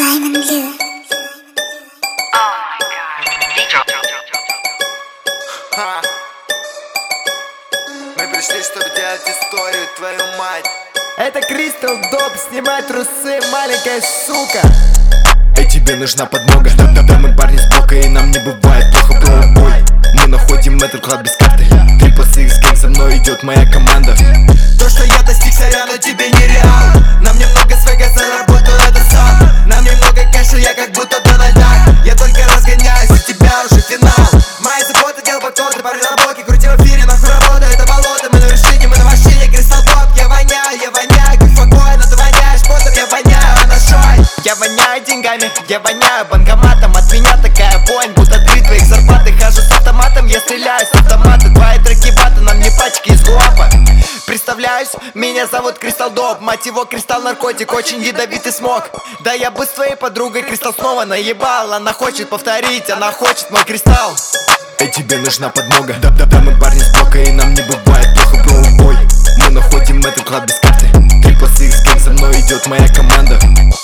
Diamond Blue. Мы пришли, чтобы делать историю, твою мать. Это Кристал Доп, снимай трусы, маленькая сука. Эй, тебе нужна подмога. Да, мы парни с блока, и нам не бывает плохо, бро. Мы находим этот клад без карты. 3+X гэнг, со мной идет моя команда. То, что я достиг, сорян, но тебе не реал. Нам немного свега, заработал это сам. Нам немного кэша, я как будто Дональд Дак. Я только разгоняюсь, у тебя уже финал. Моя забота, дел покоты, парни на блоке. Крути в эфире, нахуй работа, это болото. Мы на вершине, мы на машине, Кристал Доп. Я воняю, как факой, но ты воняешь потом. Я воняю, а на шой. Я воняю деньгами, я воняю банкоматом. От меня такая вонь, будто 3 твоих зарплаты. Хожу с автоматом, я стреляю с автомата. Твои треки бата, нам не пачки из гуапа. Представляюсь, меня зовут Кристал Доп. Мать его, кристалл наркотик, очень ядовитый смог. Да я бы с твоей подругой Кристал снова наебал. Она хочет повторить, она хочет мой кристалл. Эй, тебе нужна подмога. Да, мы парни с блока, и нам не бывает плохо, бро. Мы находим этот клад без карты. 3+X гэнг, со мной идет моя команда.